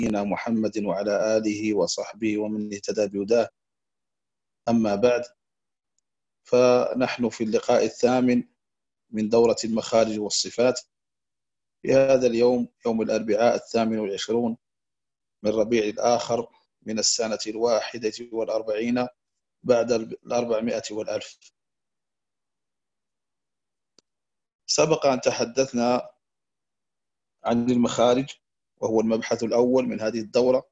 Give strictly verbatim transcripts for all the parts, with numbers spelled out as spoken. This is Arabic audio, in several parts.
نبينا محمد وعلى آله وصحبه ومن اهتدى بهداه. أما بعد، فنحن في اللقاء الثامن من دورة المخارج والصفات في هذا اليوم، يوم الأربعاء الثامن والعشرون من ربيع الآخر من السنة الواحدة والأربعين بعد الأربعمائة والألف. سبق أن تحدثنا عن المخارج، وهو المبحث الأول من هذه الدورة.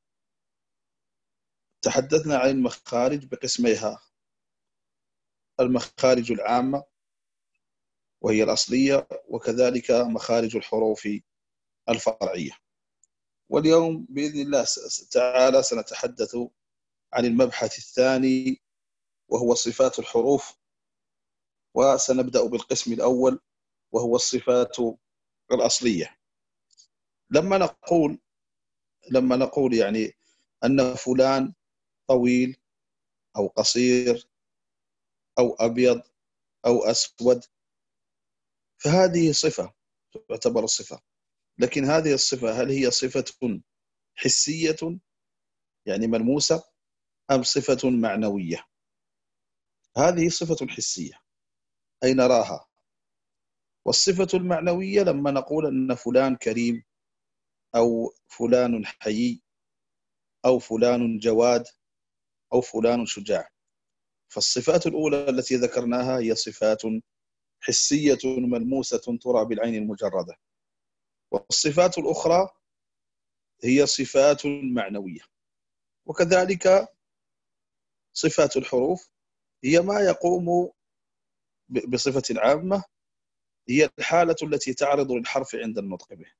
تحدثنا عن المخارج بقسميها: المخارج العامة وهي الأصلية، وكذلك مخارج الحروف الفرعية. واليوم بإذن الله تعالى سنتحدث عن المبحث الثاني وهو صفات الحروف، وسنبدأ بالقسم الأول وهو الصفات الأصلية. لما نقول لما نقول يعني أن فلان طويل أو قصير أو أبيض أو أسود، فهذه صفة تعتبر صفة. لكن هذه الصفة هل هي صفة حسية يعني ملموسة أم صفة معنوية؟ هذه صفة حسية أي نراها. والصفة المعنوية لما نقول أن فلان كريم أو فلان حيي أو فلان جواد أو فلان شجاع. فالصفات الأولى التي ذكرناها هي صفات حسية ملموسة ترى بالعين المجردة، والصفات الأخرى هي صفات معنوية. وكذلك صفات الحروف هي ما يقوم بصفة عامة، هي الحالة التي تعرض للحرف عند النطق به.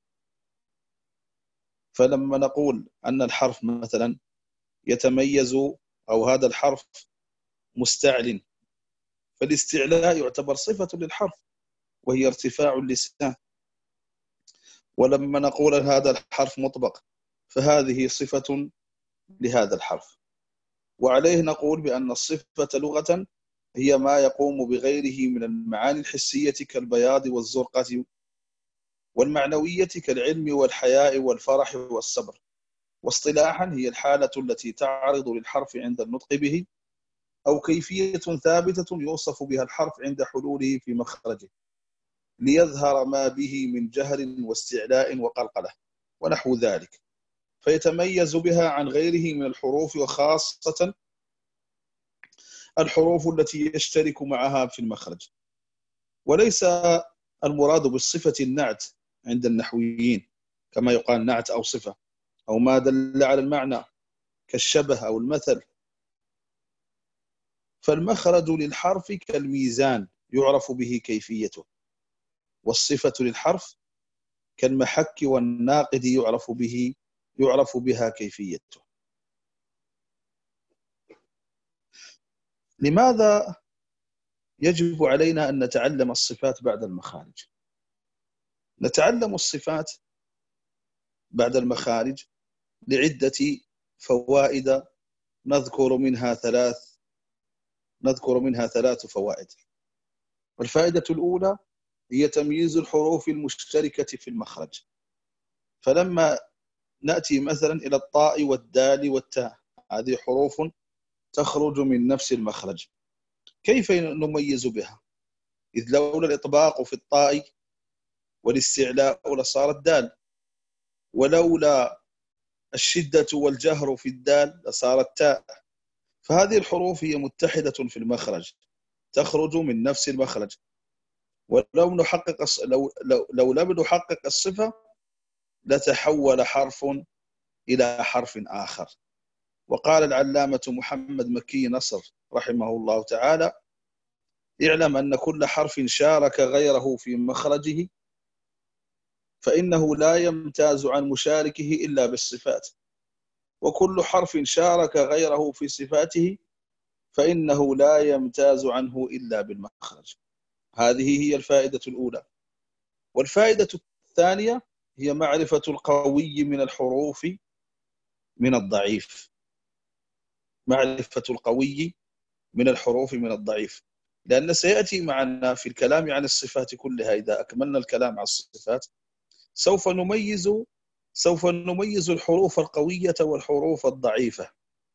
فلما نقول أن الحرف مثلا يتميز أو هذا الحرف مستعل، فالاستعلاء يعتبر صفة للحرف وهي ارتفاع اللسان. ولما نقول هذا الحرف مطبق فهذه صفة لهذا الحرف. وعليه نقول بأن الصفة لغة هي ما يقوم بغيره من المعاني الحسية كالبياض والزرقة، والمعنوية كالعلم والحياء والفرح والصبر. واصطلاحا هي الحالة التي تعرض للحرف عند النطق به، أو كيفية ثابتة يوصف بها الحرف عند حلوله في مخرجه ليظهر ما به من جهر واستعلاء وقلقلة ونحو ذلك، فيتميز بها عن غيره من الحروف، وخاصة الحروف التي يشترك معها في المخرج. وليس المراد بالصفة النعت عند النحويين كما يقال نعت أو صفة أو ما دل على المعنى كالشبه أو المثل. فالمخرج للحرف كالميزان يعرف به كيفيته، والصفة للحرف كالمحك والناقد يعرف به يعرف بها كيفيته. لماذا يجب علينا أن نتعلم الصفات بعد المخارج؟ نتعلم الصفات بعد المخارج لعدة فوائد، نذكر منها ثلاث نذكر منها ثلاث فوائد. والفائدة الأولى هي تمييز الحروف المشتركة في المخرج. فلما نأتي مثلا إلى الطاء والدال والتاء، هذه حروف تخرج من نفس المخرج، كيف نميز بها؟ إذ لولا الإطباق في الطاء والاستعلاء لصارت دال، ولولا الشدة والجهر في الدال لصارت تاء. فهذه الحروف هي متحدة في المخرج، تخرج من نفس المخرج. ولو نحقق لو لو, لو لم نحقق الصفة لتحول حرف إلى حرف آخر. وقال العلامة محمد مكي نصر رحمه الله تعالى: اعلم أن كل حرف شارك غيره في مخرجه فإنه لا يمتاز عن مشاركه إلا بالصفات، وكل حرف شارك غيره في صفاته فإنه لا يمتاز عنه إلا بالمخرج. هذه هي الفائدة الأولى. والفائدة الثانية هي معرفة القوي من الحروف من الضعيف. معرفة القوي من الحروف من الضعيف، لأن سيأتي معنا في الكلام عن الصفات كلها، إذا أكملنا الكلام عن الصفات سوف نميز سوف نميز الحروف القوية والحروف الضعيفة.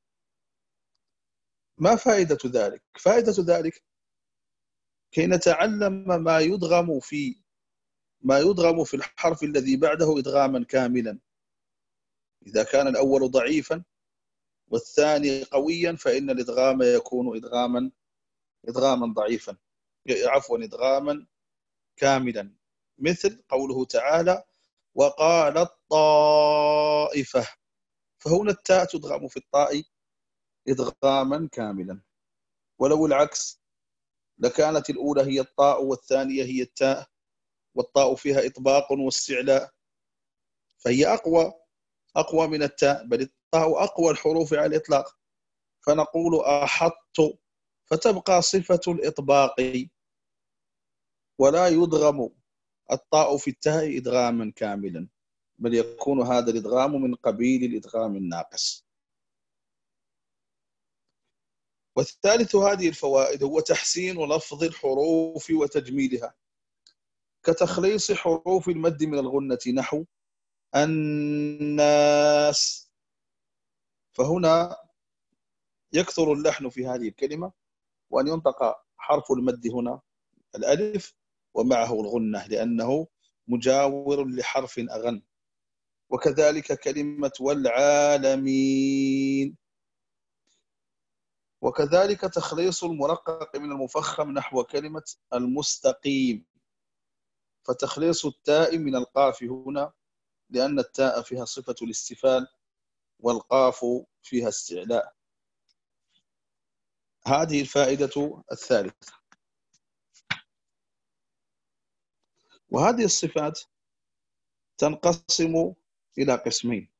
ما فائدة ذلك؟ فائدة ذلك كي نتعلم ما يدغم في ما يدغم في الحرف الذي بعده إدغاما كاملا. إذا كان الأول ضعيفا والثاني قويا فإن الإدغام يكون إدغاما إدغاما ضعيفا، عفوا إدغاما كاملا، مثل قوله تعالى وقال الطائفة، فهنا التاء تدغم في الطاء إدغاما كاملا. ولو العكس لكانت الأولى هي الطاء والثانية هي التاء، والطاء فيها إطباق واستعلاء، فهي أقوى أقوى من التاء، بل الطاء أقوى الحروف على الإطلاق، فنقول أحط، فتبقى صفة الإطباق ولا يدغم الطاء في التاء إدغاما كاملا، بل يكون هذا الإدغام من قبيل الإدغام الناقص. والثالث هذه الفوائد هو تحسين لفظ الحروف وتجميلها، كتخليص حروف المد من الغنة نحو الناس، فهنا يكثر اللحن في هذه الكلمة، وأن ينطق حرف المد هنا الألف ومعه الغنة لأنه مجاور لحرف أغن. وكذلك كلمة والعالمين، وكذلك تخليص المرقق من المفخم نحو كلمة المستقيم، فتخليص التاء من القاف هنا لأن التاء فيها صفة الاستفال والقاف فيها استعلاء. هذه الفائدة الثالثة. وهذه الصفات تنقسم إلى قسمين: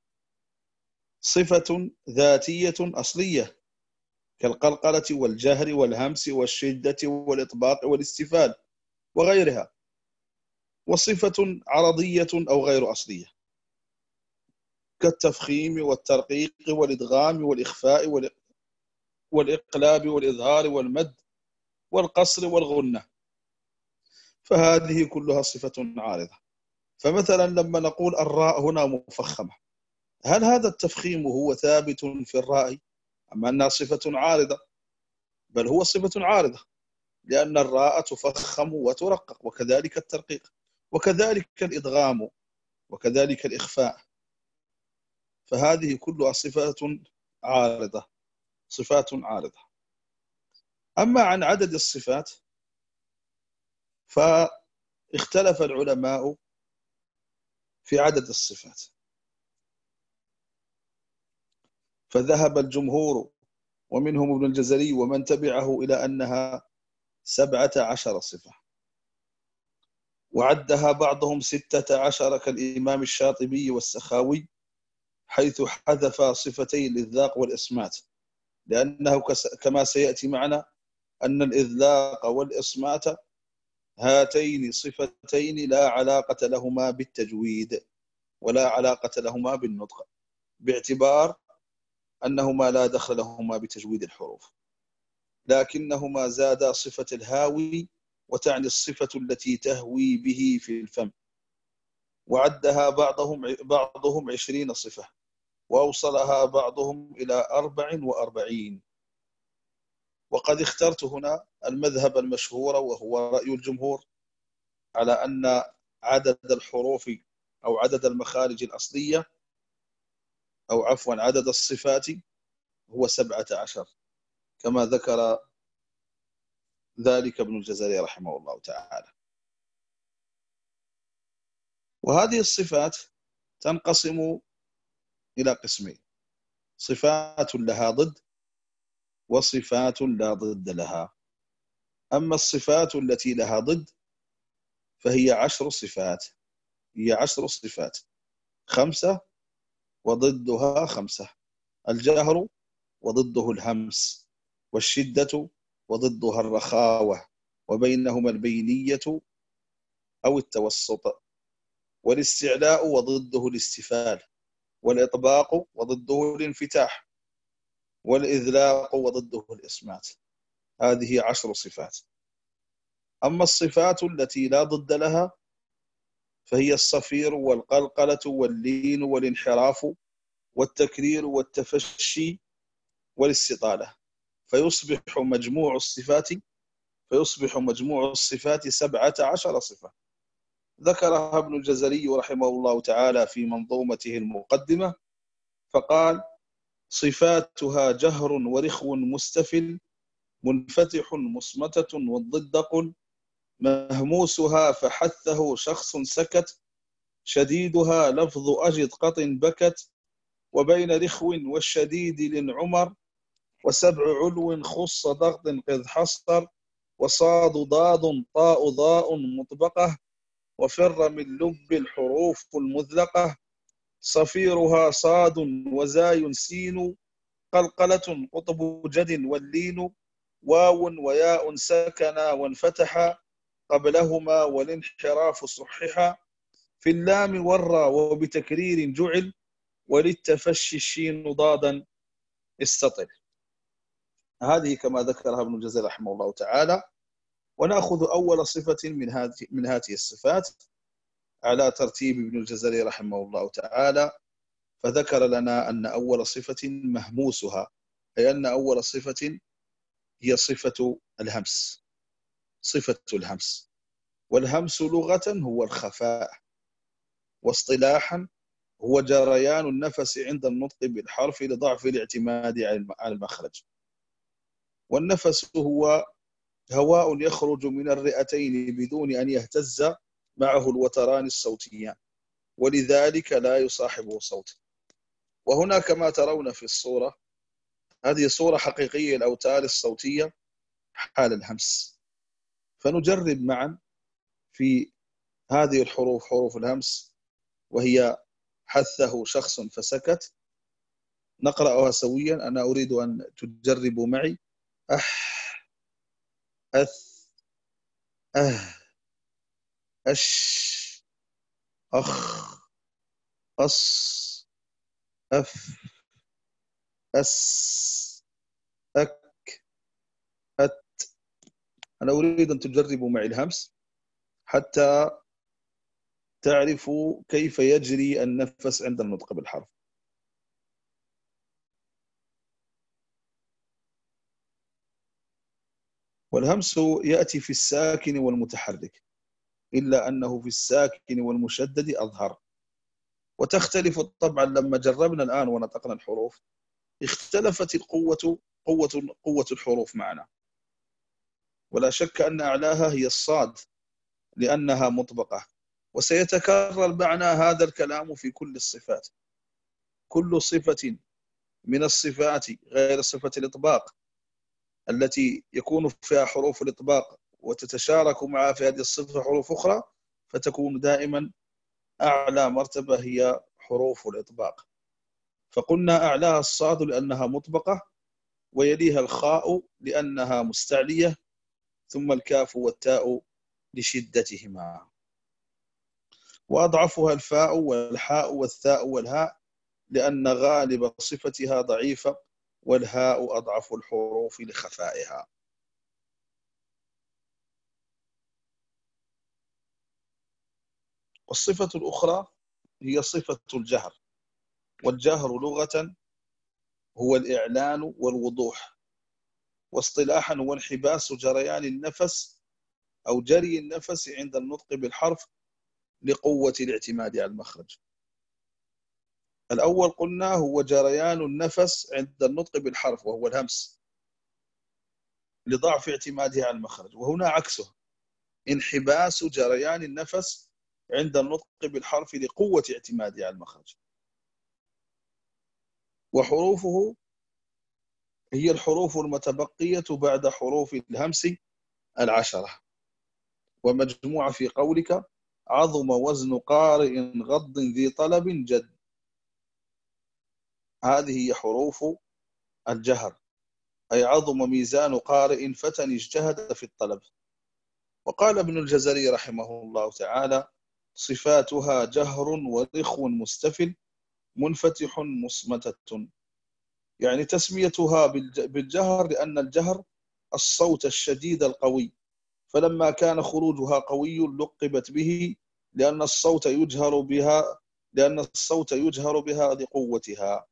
صفة ذاتية أصلية كالقلقلة والجهر والهمس والشدة والإطباق والاستفال وغيرها، وصفة عرضية أو غير أصلية كالتفخيم والترقيق والإدغام والإخفاء والإقلاب والإظهار والمد والقصر والغنة، فهذه كلها صفة عارضة. فمثلا لما نقول الراء هنا مفخمة، هل هذا التفخيم هو ثابت في الراء أم أنها صفة عارضة؟ بل هو صفة عارضة، لأن الراء تفخم وترقق، وكذلك الترقيق، وكذلك الإدغام، وكذلك الإخفاء، فهذه كلها صفات عارضة صفات عارضة. أما عن عدد الصفات فاختلف العلماء في عدد الصفات، فذهب الجمهور ومنهم ابن الجزري ومن تبعه إلى أنها سبعة عشر صفة، وعدها بعضهم ستة عشر كالإمام الشاطبي والسخاوي، حيث حذف صفتي الإذلاق والإصمات، لأنه كما سيأتي معنا أن الإذلاق والإصمات هاتين صفتين لا علاقة لهما بالتجويد ولا علاقة لهما بالنطق، باعتبار أنهما لا دخل لهما بتجويد الحروف، لكنهما زادا صفة الهاوي، وتعني الصفة التي تهوي به في الفم، وعدها بعضهم بعضهم عشرين صفة، وأوصلها بعضهم إلى أربع وأربعين. وقد اخترت هنا المذهب المشهور وهو رأي الجمهور على أن عدد الحروف أو عدد المخارج الأصلية أو عفوا عدد الصفات هو سبعة عشر، كما ذكر ذلك ابن الجزري رحمه الله تعالى. وهذه الصفات تنقسم إلى قسمين: صفات لها ضد وصفات لا ضد لها. أما الصفات التي لها ضد فهي عشر صفات هي عشر صفات خمسة وضدها خمسة: الجهر وضده الهمس، والشدة وضدها الرخاوة، وبينهما البينية أو التوسط، والاستعلاء وضده الاستفال، والإطباق وضده الانفتاح، والإذلاق وضده الإصمات. هذه عشر صفات. أما الصفات التي لا ضد لها فهي الصفير والقلقلة واللين والانحراف والتكرير والتفشي والاستطالة، فيصبح مجموع الصفات فيصبح مجموع الصفات سبعة عشر صفة. ذكرها ابن الجزري رحمه الله تعالى في منظومته المقدمة فقال: صفاتها جهر ورخو مستفل، منفتح مصمتة والضد قل، مهموسها فحثه شخص سكت، شديدها لفظ أجد قط بكت، وبين رخو والشديد لنعمر، وسبع علو خص ضغط قذ حصر، وصاد ضاد طاء ضاء مطبقة، وفر من لب الحروف المذلقة، صفيرها صاد وزاي سين، قلقلة قطب جد واللين، واو وياء سكنا وانفتحا قبلهما والانحراف صححا، في اللام والرا وبتكرير جعل، وللتفشي الشين ضادا استطل. هذه كما ذكرها ابن الجزري رحمه الله تعالى. ونأخذ أول صفة من هذه من هذه الصفات على ترتيب ابن الجزري رحمه الله تعالى، فذكر لنا أن أول صفة مهموسها، أي أن أول صفة هي صفة الهمس، صفة الهمس. والهمس لغة هو الخفاء، واصطلاحا هو جريان النفس عند النطق بالحرف لضعف الاعتماد على المخرج. والنفس هو هواء يخرج من الرئتين بدون أن يهتز معه الوتران الصوتيان، ولذلك لا يصاحبه صوت. وهنا كما ترون في الصورة، هذه صورة حقيقية الأوتار الصوتية حال الهمس. فنجرب معا في هذه الحروف، حروف الهمس، وهي حثه شخص فسكت. نقرأها سويا. أنا أريد أن تجربوا معي: أح، أث، أه، أش، أخ، أص، أف، أس، أك، أت. أنا أريد أن تجربوا معي الهمس حتى تعرفوا كيف يجري النفس عند النطق بالحرف. والهمس يأتي في الساكن والمتحرك، إلا أنه في الساكن والمشدد أظهر. وتختلف طبعا لما جربنا الآن ونطقنا الحروف، اختلفت القوة قوة قوة الحروف معنا. ولا شك أن أعلاها هي الصاد لأنها مطبقة. وسيتكرر معنا هذا الكلام في كل الصفات. كل صفة من الصفات غير صفة الإطباق التي يكون فيها حروف الإطباق وتتشارك معها في هذه الصفة حروف أخرى، فتكون دائما أعلى مرتبة هي حروف الإطباق. فقلنا أعلاها الصاد لأنها مطبقة، ويليها الخاء لأنها مستعلية، ثم الكاف والتاء لشدتهما، وأضعفها الفاء والحاء والثاء والهاء لأن غالب صفتها ضعيفة، والهاء أضعف الحروف لخفائها. والصفة الأخرى هي صفة الجهر. والجهر لغة هو الإعلان والوضوح، واصطلاحا هو انحباس جريان النفس أو جري النفس عند النطق بالحرف لقوة الاعتماد على المخرج. الأول قلنا هو جريان النفس عند النطق بالحرف وهو الهمس لضعف اعتماده على المخرج، وهنا عكسه، انحباس جريان النفس عند النطق بالحرف لقوة اعتماده على المخرج. وحروفه هي الحروف المتبقية بعد حروف الهمس العشرة، ومجموعة في قولك: عظم وزن قارئ غض ذي طلب جد. هذه هي حروف الجهر، أي عظم ميزان قارئ فتى اجتهد في الطلب. وقال ابن الجزري رحمه الله تعالى: صفاتها جهر ورخو مستفل، منفتح مصمتة. يعني تسميتها بالجهر لأن الجهر الصوت الشديد القوي، فلما كان خروجها قوي لقبت به لأن الصوت يجهر بها لأن الصوت يجهر بها لقوتها.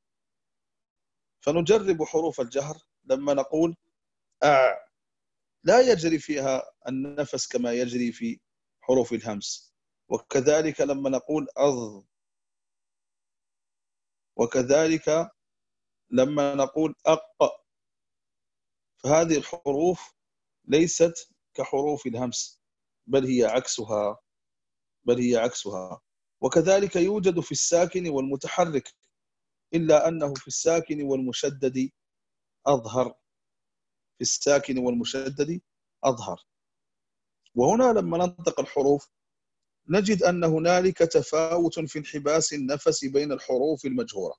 فنجرب حروف الجهر. لما نقول أع، لا يجري فيها النفس كما يجري في حروف الهمس. وكذلك لما نقول أض، وكذلك لما نقول أق، فهذه الحروف ليست كحروف الهمس، بل هي عكسها بل هي عكسها. وكذلك يوجد في الساكن والمتحرك، إلا أنه في الساكن والمشدد أظهر في الساكن والمشدد أظهر. وهنا لما ننطق الحروف نجد أن هنالك تفاوت في انحباس النفس بين الحروف المجهورة.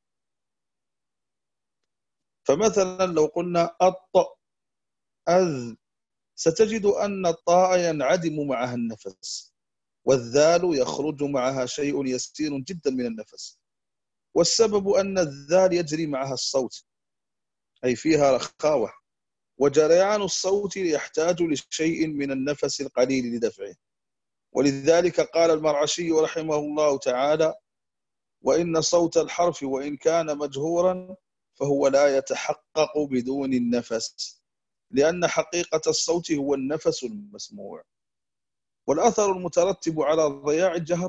فمثلا لو قلنا أط، أذ، ستجد أن الطاء ينعدم معها النفس، والذال يخرج معها شيء يسير جدا من النفس. والسبب أن الذال يجري معها الصوت، أي فيها رخاوة، وجريان الصوت يحتاج لشيء من النفس القليل لدفعه. ولذلك قال المرعشي رحمه الله تعالى: وإن صوت الحرف وإن كان مجهورا فهو لا يتحقق بدون النفس، لأن حقيقة الصوت هو النفس المسموع. والأثر المترتب على ضياع الجهر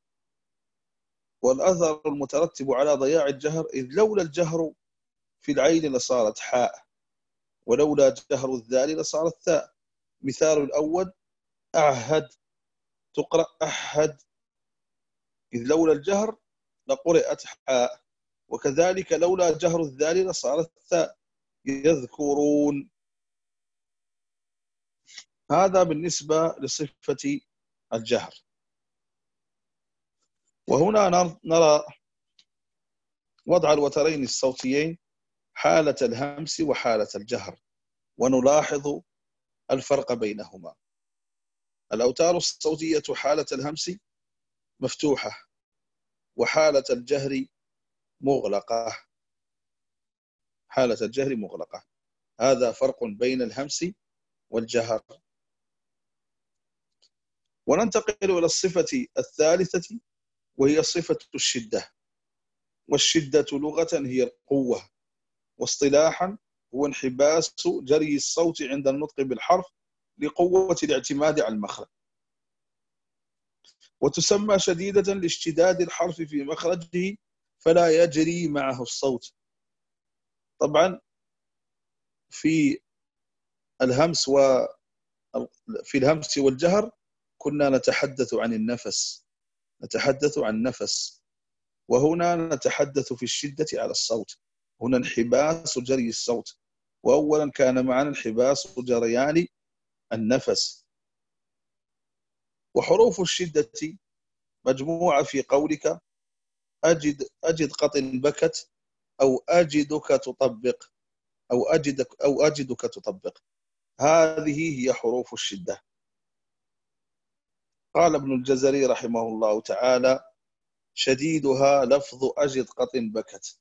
والأثر المترتب على ضياع الجهر إذ لولا الجهر في العين لصارت حاء، ولولا جهر الذال لصارت ثاء. مثال الأول: أعهد، تقرأ أحد، إذ لولا الجهر لقرأت حاء. وكذلك لولا جهر الذال لصارت ثاء، يذكرون. هذا بالنسبة لصفة الجهر. وهنا نرى وضع الوترين الصوتيين حالة الهمس وحالة الجهر، ونلاحظ الفرق بينهما. الأوتار الصوتية حالة الهمس مفتوحة، وحالة الجهر مغلقة. حالة الجهر مغلقة. هذا فرق بين الهمس والجهر. وننتقل إلى الصفة الثالثة، وهي صفة الشدة. والشدة لغة هي القوة، واصطلاحا هو انحباس جري الصوت عند النطق بالحرف لقوة الاعتماد على المخرج. وتسمى شديدة لاشتداد الحرف في مخرجه فلا يجري معه الصوت. طبعا في الهمس و في الهمس والجهر كنا نتحدث عن النفس نتحدث عن النفس وهنا نتحدث في الشدة على الصوت. هنا انحباس جري الصوت، وأولا كان معنا انحباس جريان النفس. وحروف الشدة مجموعة في قولك أجد أجد قط بكت، أو أجدك تطبق، أو أجدك أو أجدك تطبق. هذه هي حروف الشدة. قال ابن الجزري رحمه الله تعالى: شديدها لفظ أجد قط بكت.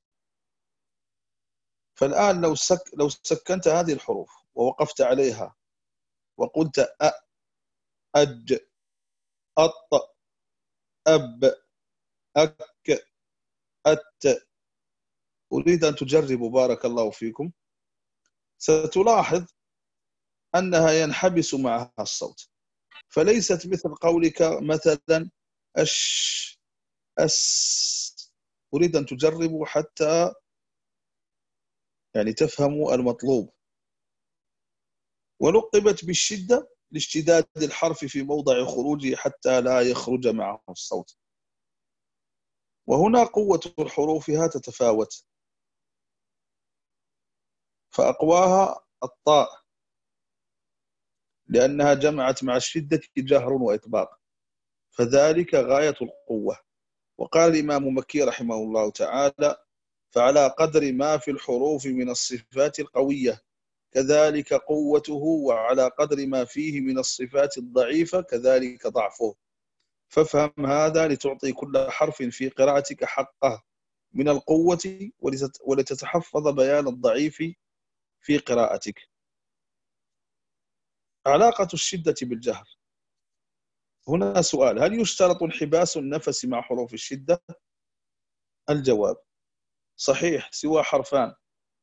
فالآن لو سك لو سكنت هذه الحروف ووقفت عليها وقلت أ، أج، أط، أب، أك، أت، أريد أن تجربوا بارك الله فيكم، ستلاحظ أنها ينحبس معها الصوت، فليست مثل قولك مثلا أش، أس. أريد أن تجربوا حتى يعني تفهموا المطلوب. ولقبت بالشدة لاشتداد الحرف في موضع خروجه حتى لا يخرج معه الصوت. وهنا قوة حروفها تتفاوت، فأقواها الطاء لأنها جمعت مع الشدة جهر وإطباق، فذلك غاية القوة. وقال الإمام مكي رحمه الله تعالى: فعلى قدر ما في الحروف من الصفات القوية كذلك قوته، وعلى قدر ما فيه من الصفات الضعيفة كذلك ضعفه. فافهم هذا لتعطي كل حرف في قراءتك حقه من القوة، ولتتحفظ بيان الضعيف في قراءتك. علاقة الشدة بالجهر. هنا سؤال: هل يشترط انحباس النفس مع حروف الشدة؟ الجواب: صحيح، سوى حرفان،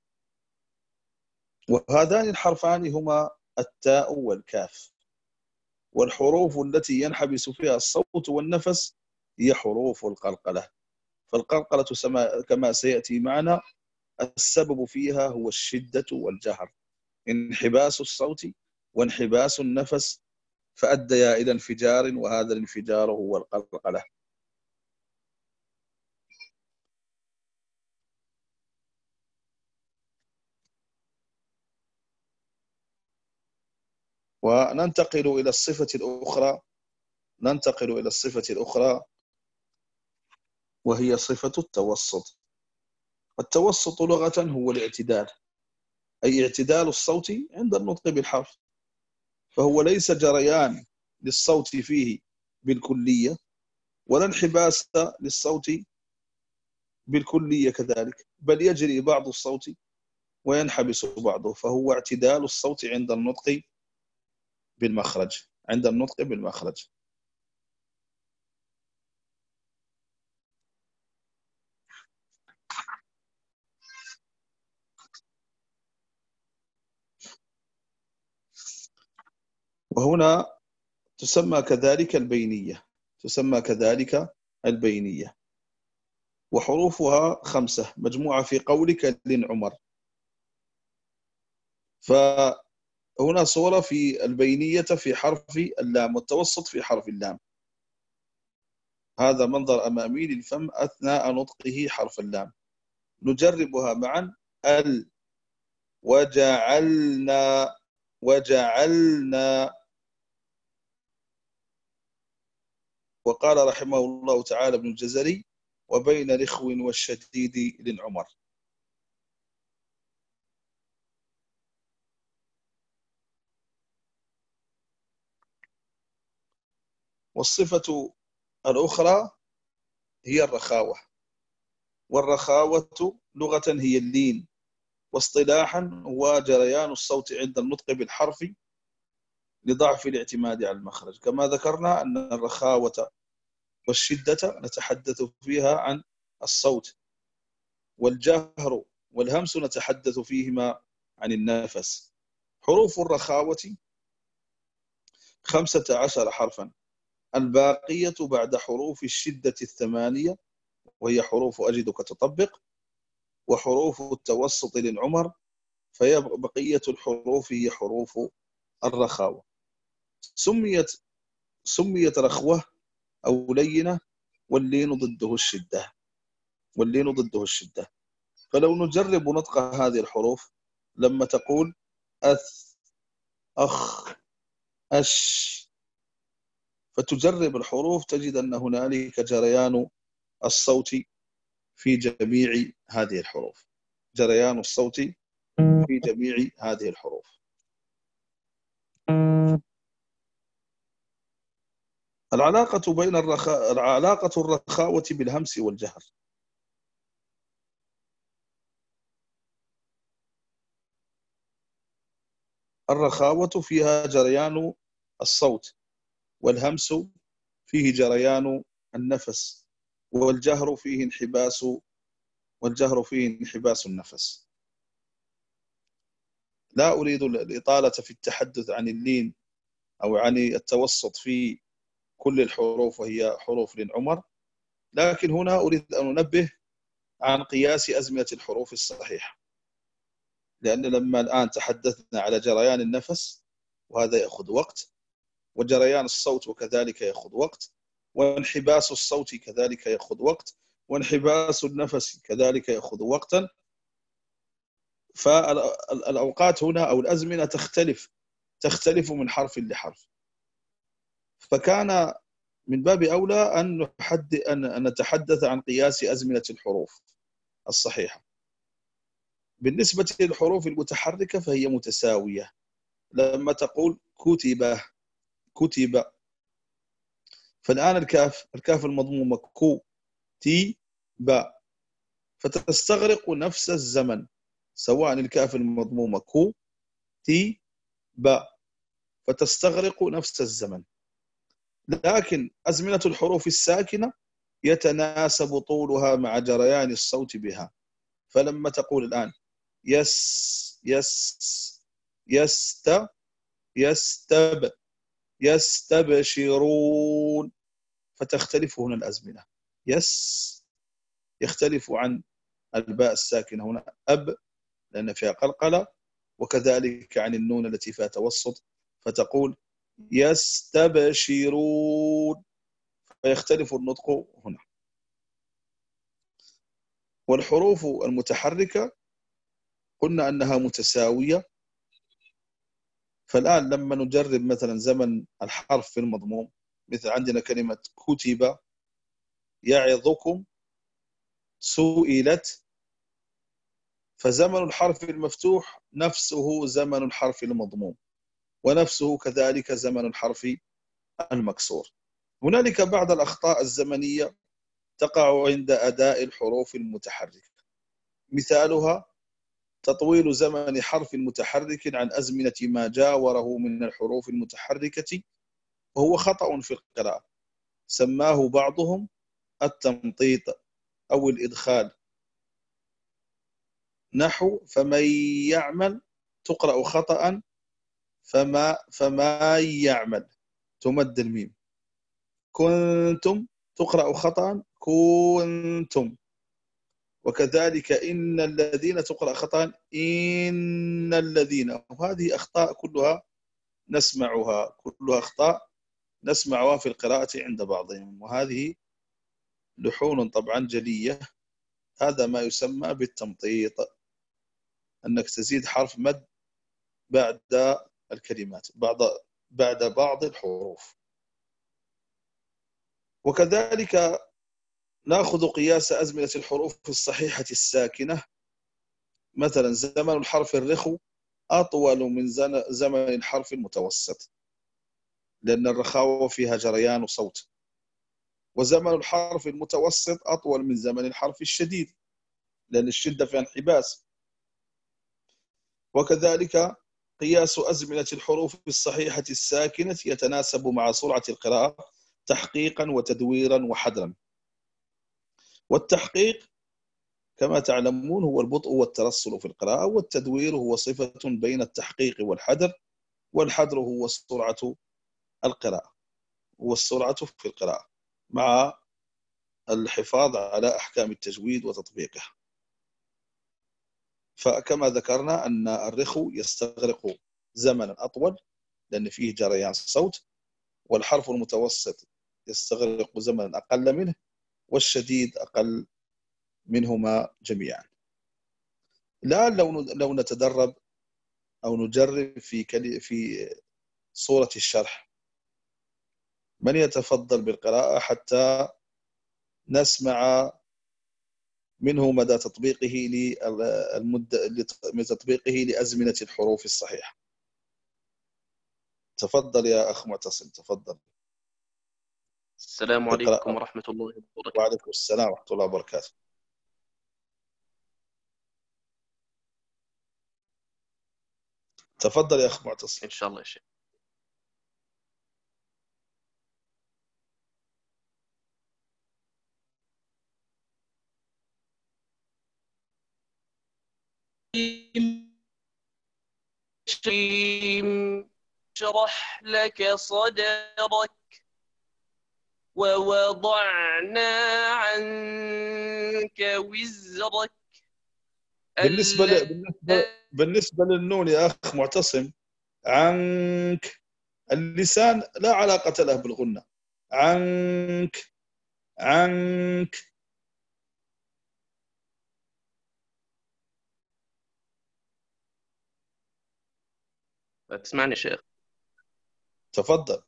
وهذان الحرفان هما التاء والكاف، والحروف التي ينحبس فيها الصوت والنفس هي حروف القلقلة. فالقلقلة كما سيأتي معنا السبب فيها هو الشدة والجهر، انحباس الصوت وانحباس النفس، فأديا إلى انفجار، وهذا الانفجار هو القلقلة. وننتقل إلى الصفة الأخرى ننتقل إلى الصفة الأخرى وهي صفة التوسط. التوسط لغة هو الاعتدال، أي اعتدال الصوت عند النطق بالحرف، فهو ليس جريان للصوت فيه بالكلية، ولا انحباس للصوت بالكلية كذلك، بل يجري بعض الصوت وينحبس بعضه، فهو اعتدال الصوت عند النطق بالمخرج عند النطق بالمخرج. وهنا تسمى كذلك البينية تسمى كذلك البينية وحروفها خمسة مجموعة في قولك لنعمر. فهنا صورة في البينية في حرف اللام، والتوسط في حرف اللام. هذا منظر أمامي للفم أثناء نطقه حرف اللام. نجربها معا: ال وجعلنا وجعلنا. وقال رحمه الله تعالى ابن الجزري: وبين رخو والشديد للعمر. والصفة الأخرى هي الرخاوة، والرخاوة لغة هي اللين، واصطلاحا هو جريان الصوت عند النطق بالحرف لضعف الاعتماد على المخرج. كما ذكرنا أن الرخاوة والشدة نتحدث فيها عن الصوت، والجهر والهمس نتحدث فيهما عن النفس. حروف الرخاوة خمسة عشر حرفا، الباقية بعد حروف الشدة الثمانية، وهي حروف أجدك تطبق، وحروف التوسط للعمر، فهي بقية الحروف هي حروف الرخاوة. سميت سميت رخوة أو لينة، واللين ضده الشدة واللين ضده الشدة. فلو نجرب نطق هذه الحروف، لما تقول أث، أخ، أش، فتجرب الحروف تجد أن هنالك جريان الصوت في جميع هذه الحروف جريان الصوت في جميع هذه الحروف. العلاقة بين الرخاء علاقة الرخاوة بالهمس والجهر. الرخاوة فيها جريان الصوت، والهمس فيه جريان النفس، والجهر فيه انحباس والجهر فيه انحباس النفس. لا أريد الإطالة في التحدث عن اللين أو عن التوسط في كل الحروف وهي حروف للعمر، لكن هنا أريد أن أنبه عن قياس أزمنة الحروف الصحيحة، لأن لما الآن تحدثنا على جريان النفس وهذا يأخذ وقت، وجريان الصوت وكذلك يأخذ وقت، وانحباس الصوت كذلك يأخذ وقت، وانحباس النفس كذلك يأخذ وقتا، فالأوقات هنا أو الأزمنة تختلف تختلف من حرف لحرف. فكان من باب أولى أن نحد أن نتحدث عن قياس أزمنة الحروف الصحيحة. بالنسبة للحروف المتحركة فهي متساوية. لما تقول كتب كتب، فالآن الكاف الكاف المضمومة كو تي با، فتستغرق نفس الزمن، سواء الكاف المضمومة كو تي با، فتستغرق نفس الزمن. لكن أزمنة الحروف الساكنة يتناسب طولها مع جريان الصوت بها. فلما تقول الآن يس يس يست يستب يستبشرون، فتختلف هنا الأزمنة. يس يختلف عن الباء الساكنة هنا أب لأن فيها قلقلة، وكذلك عن النون التي فيها توسط، فتقول يستبشرون، فيختلف النطق هنا. والحروف المتحركة قلنا أنها متساوية. فالآن لما نجرب مثلا زمن الحرف في المضموم، مثل عندنا كلمة كتب يعظكم سئلت، فزمن الحرف المفتوح نفسه زمن الحرف المضموم، ونفسه كذلك زمن الحرف المكسور. هنالك بعض الأخطاء الزمنية تقع عند أداء الحروف المتحركة، مثالها تطويل زمن حرف متحرك عن أزمنة ما جاوره من الحروف المتحركة، وهو خطأ في القراءة، سماه بعضهم التمطيط أو الإدخال، نحو فمن يعمل تقرأ خطأ فما فما يعمل تمد الميم، كنتم تقرأ خطأ كنتم، وكذلك إن الذين تقرأ خطأ إن الذين. وهذه أخطاء كلها نسمعها، كلها أخطاء نسمعها في القراءة عند بعضهم، وهذه لحون طبعا جلية. هذا ما يسمى بالتمطيط، أنك تزيد حرف مد بعد الكلمات، بعد بعد بعض الحروف. وكذلك نأخذ قياس أزمنة الحروف الصحيحة الساكنة. مثلا زمن الحرف الرخو أطول من زمن الحرف المتوسط، لأن الرخاوة فيها جريان صوت. وزمن الحرف المتوسط أطول من زمن الحرف الشديد، لأن الشدة فيها انحباس. وكذلك قياس أزمنة الحروف الصحيحة الساكنة يتناسب مع سرعة القراءة تحقيقا وتدويرا وحدرا. والتحقيق كما تعلمون هو البطء والترسل في القراءة، والتدوير هو صفة بين التحقيق والحدر، والحدر هو سرعة القراءة، والسرعة في القراءة مع الحفاظ على أحكام التجويد وتطبيقه. فكما ذكرنا أن الرخو يستغرق زمنا أطول لأن فيه جريان صوت، والحرف المتوسط يستغرق زمنا أقل منه، والشديد أقل منهما جميعا. الآن لو لو نتدرب أو نجرب في في صورة الشرح، من يتفضل بالقراءة حتى نسمع منه مدى تطبيقه للمدة لتطبيقه لأزمنة الحروف الصحيحة. تفضل يا أخ معتصم، تفضل. السلام عليكم ورحمة الله وبركاته. وعليكم السلام ورحمة الله وبركاته. تفضل يا أخ معتصم. إن شاء الله يا شيخ. اشرح لك صدرك ووضعنا عنك وزرك. بالنسبة ل... بالنسبة بالنسبة للنون يا أخ معتصم، عنك اللسان لا علاقة له بالغنة. عنك عنك تسمعني شيخ؟ تفضل.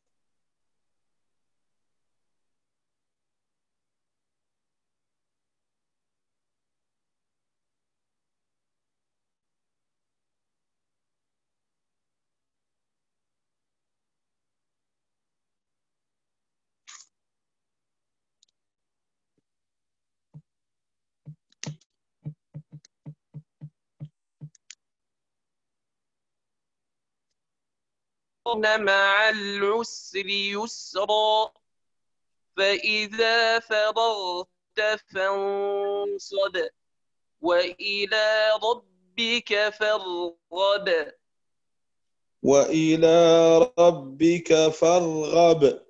إن مع العسر يسرا فإذا فرغت فانصب وإلى ربك فارغب وإلى ربك فارغب.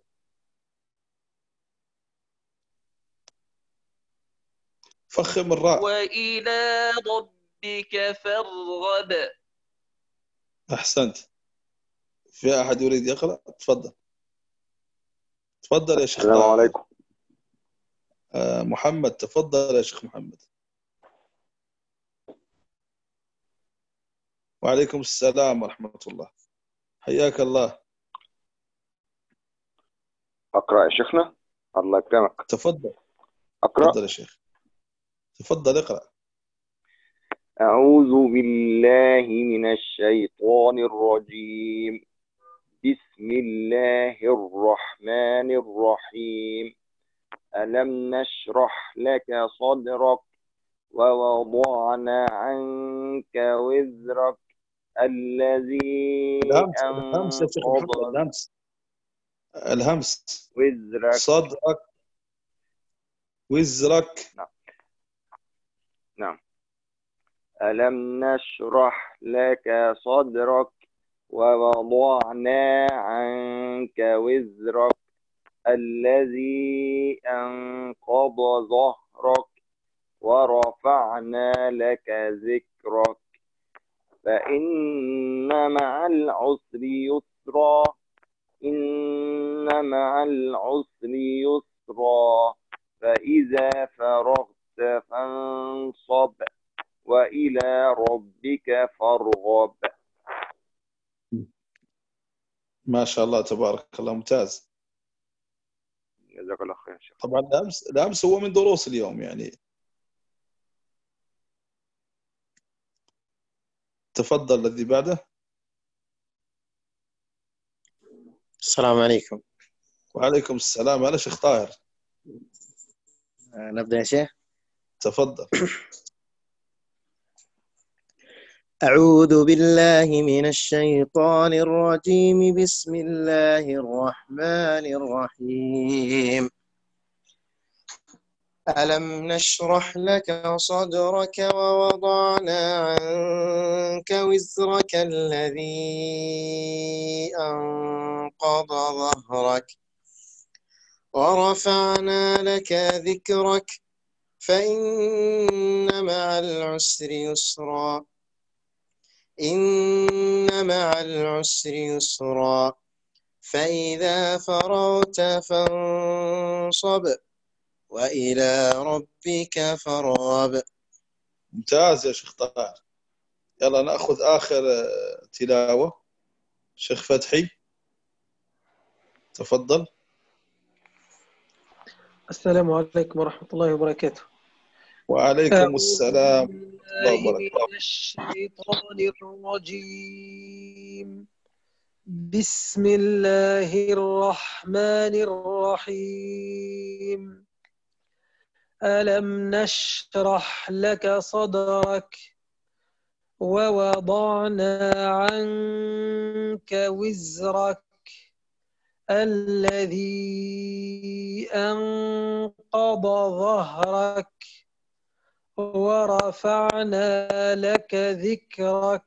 فخم الراء. وإلى ربك فارغب. أحسنت. في أحد يريد يقرأ؟ تفضل تفضل يا شيخ. السلام عليكم. آه محمد، تفضل يا شيخ محمد. وعليكم السلام ورحمة الله، حياك الله. أقرأ يا شيخنا؟ الله يكرمك. تفضل أقرأ. تفضل يا شيخ، تفضل اقرأ. أعوذ بالله من الشيطان الرجيم. بسم الله الرحمن الرحيم. ألم نشرح لك صدرك ووضعنا عنك وزرك الذي الهمس الهمس يا شيخ محمد، أنقض الهمس الهمس. وزرك. صدرك وزرك. نعم نعم. ألم نشرح لك صدرك ووضعنا عنك وزرك الذي أنقض ظهرك ورفعنا لك ذكرك فإن مع العسر يسرا إن مع العسر يسرا فإذا فرغت فانصب وإلى ربك فارغب. ما شاء الله تبارك الله، ممتاز. جزاك الله خير شيخ. طبعا الأمس الأمس هو من دروس اليوم يعني. تفضل الذي بعده. السلام عليكم. وعليكم السلام. هلا شيخ طاهر. نبدأ يا شيخ. تفضل. أعوذ بالله من الشيطان الرجيم. بسم الله الرحمن الرحيم. ألم نشرح لك صدرك ووضعنا عنك وزرك الذي أنقض ظهرك ورفعنا لك ذكرك فإن مع العسر يسرا إن مع العسر يسرا فإذا فرغت فانصب وإلى ربك فارغب. ممتاز يا شيخ طاهر. يلا نأخذ آخر تلاوة. شيخ فتحي تفضل. السلام عليكم ورحمة الله وبركاته. وعليكم السلام ورحمة الله أعوذ وبركاته. من الشيطان الرجيم. بسم الله الرحمن الرحيم. ألم نشرح لك صدرك ووضعنا عنك وزرك الذي أنقض ظهرك ورفعنا لك ذكرك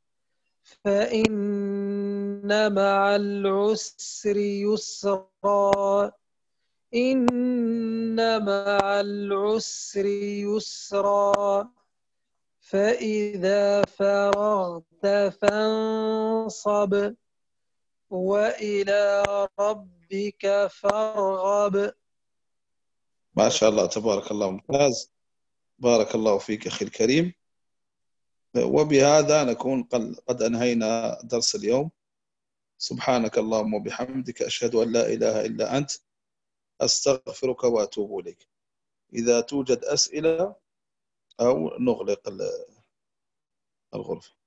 فإن مع العسر يسرا إن مع العسر يسرا فإذا فرغت فانصب وإلى ربك فارغب. ما شاء الله تبارك الله، ممتاز. بارك الله فيك أخي الكريم. وبهذا نكون قد أنهينا درس اليوم. سبحانك اللهم وبحمدك، أشهد أن لا إله إلا أنت، أستغفرك وأتوب إليك. إذا توجد أسئلة أو نغلق الغرفة.